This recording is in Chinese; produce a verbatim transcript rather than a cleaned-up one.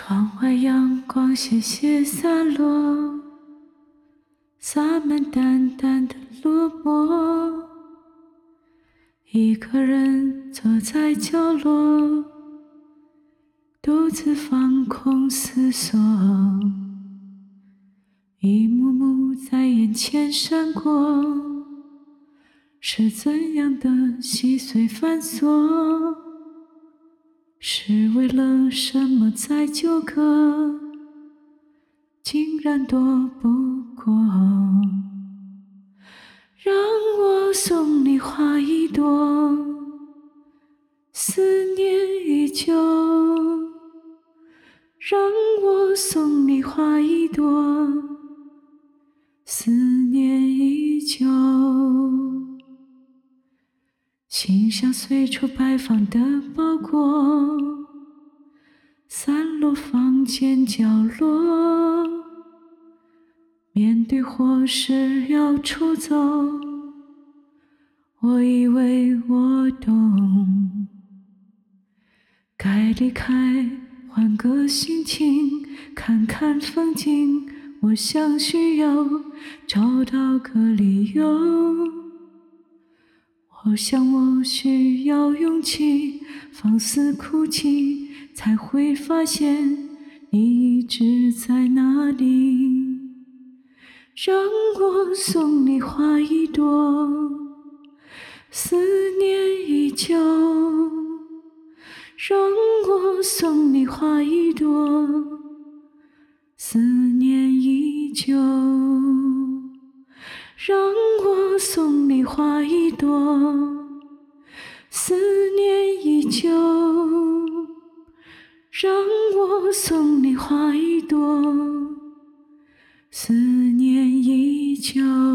窗外阳光斜斜洒落，洒满淡淡的落寞。一个人坐在角落，独自放空思索，一幕幕在眼前闪过，是怎样的细碎繁琐？是为了什么在纠葛，竟然躲不过？让我送你花一朵，思念依旧。让我送你花一朵，思念依旧。信箱随处摆放的包裹，散落房间角落。面对或是要出走，我以为我懂。该离开，换个心情，看看风景。我想需要找到个理由。我想我需要勇气，放肆哭泣，才会发现你一直在哪里。让我送你花一朵，思念依旧。让我送你花一朵，思念依旧。让我送你花一朵，思念依旧。让我送你花一朵，思念依旧。